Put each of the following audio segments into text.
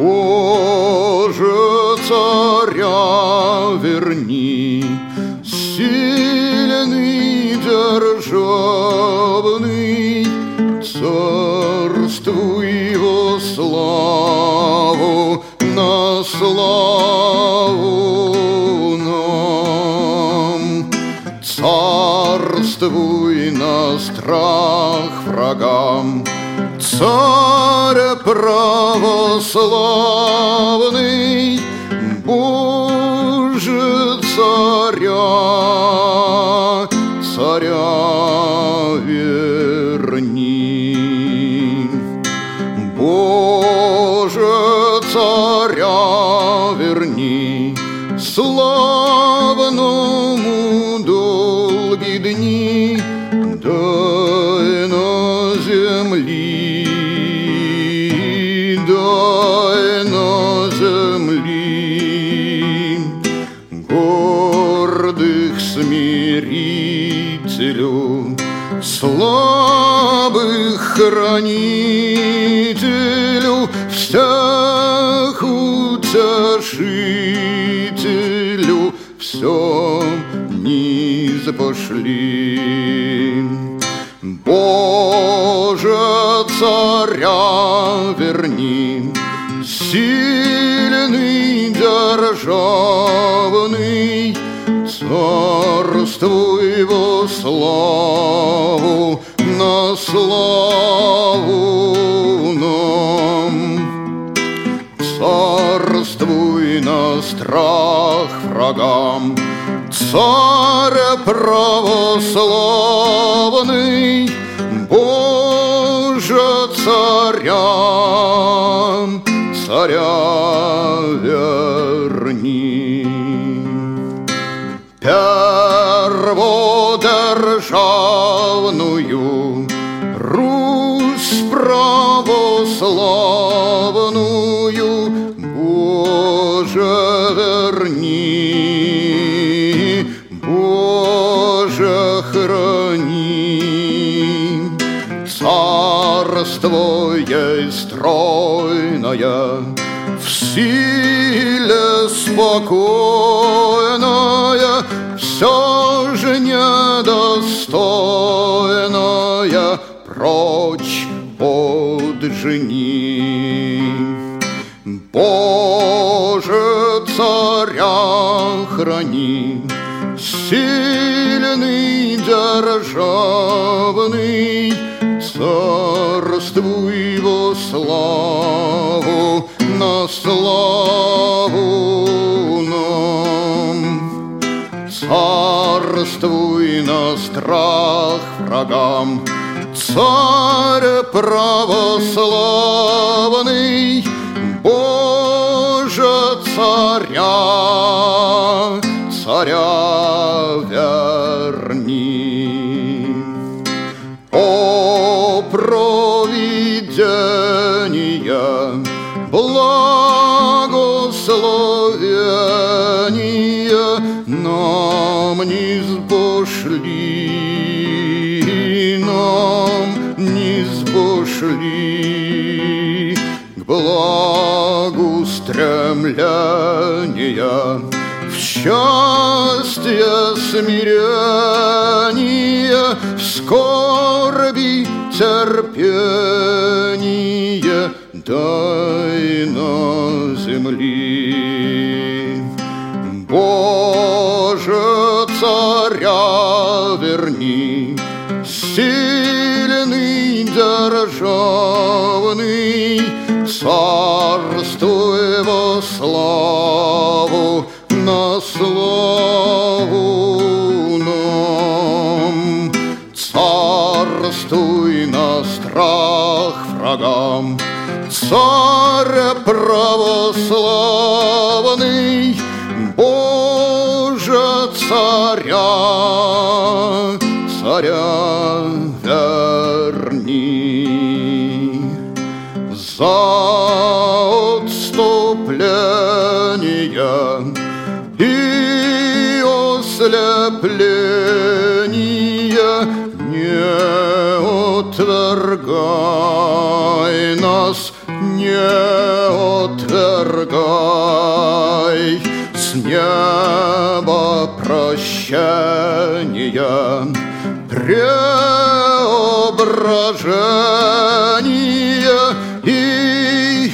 Боже, царя верни, сильный, державный, царствуй во славу, на славу нам. Царствуй на страх врагам, Царь православный, Боже, царя верни. Боже, царя верни, славному долгие дни дай на земли, дай на земли. Гордых смирителю, слабых хранителю, всех утешителю, все низ пошли. Боже, царя верни, сильный, державный, царствуй во славу, на славу нам. Царствуй на страх врагам, Царь православный, Боже, царя верни. Перводержавную Русь православную, Боже, верни, Боже, храни. Царство ей стройное, в силе спокойная, все же недостойная прочь поджени. Боже, царя храни, сильный, державный, царствуй во славу, на славу нам. Царствуй на страх врагам, Царь православный, Боже, царя верни. О провидение, благословение нам ниспошли, нам ниспошли. К благу стремления, в счастье смирение, в скорби терпение дай на земли. Боже, царя верни, сильный, державный, царствуй во славу, на славу нам. Царствуй на страх врагам, Царь православный, Боже, царя верни. За отступление и ослепление не отвергай нас, не отвергай с неба прощания, преображения и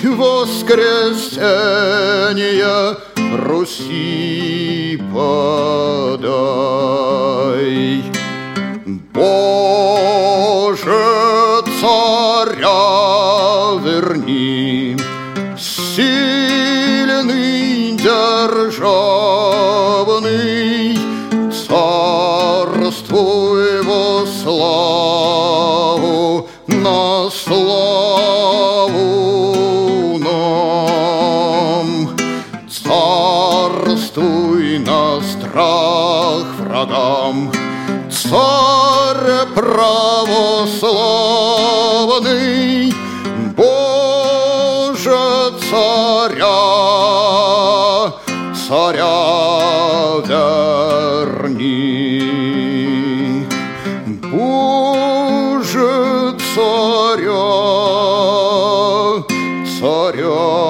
воскресения Руси подай. Боже, царя верни, сильный, державный, царствуй во славу, на славу нам. Царствуй на страх врагам, Царь православный, Боже, царя верни. Боже, царя